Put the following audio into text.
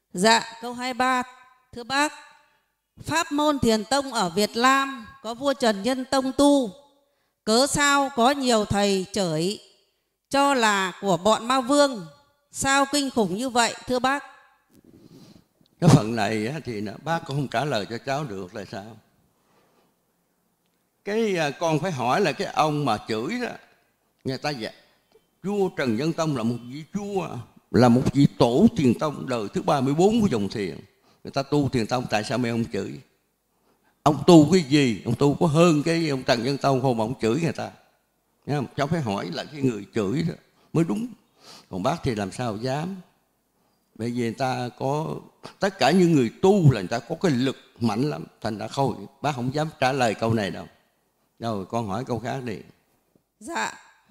Dạ, câu 23. Thưa bác, pháp môn Thiền tông ở Việt Nam có vua Trần Nhân Tông tu, cớ sao có nhiều thầy chửi cho là của bọn ma vương? Sao kinh khủng như vậy thưa bác? Cái phần này thì bác cũng không trả lời cho cháu được là sao? Con phải hỏi là cái ông mà chửi đó, người ta dạy vua Trần Nhân Tông là một vị vua, là một vị tổ Thiền tông đời thứ 34 của dòng Thiền. Người ta tu Thiền tông, tại sao mấy ông chửi? Ông tu cái gì? Ông tu có hơn cái ông Trần Nhân Tông không mà ông chửi người ta? Không? Cháu phải hỏi là cái người chửi đó mới đúng. Còn bác thì làm sao dám? Bởi vì người ta có, tất cả những người tu là người ta có cái lực mạnh lắm. Thành ra bác không dám trả lời câu này đâu. Rồi con hỏi câu khác đi. Dạ,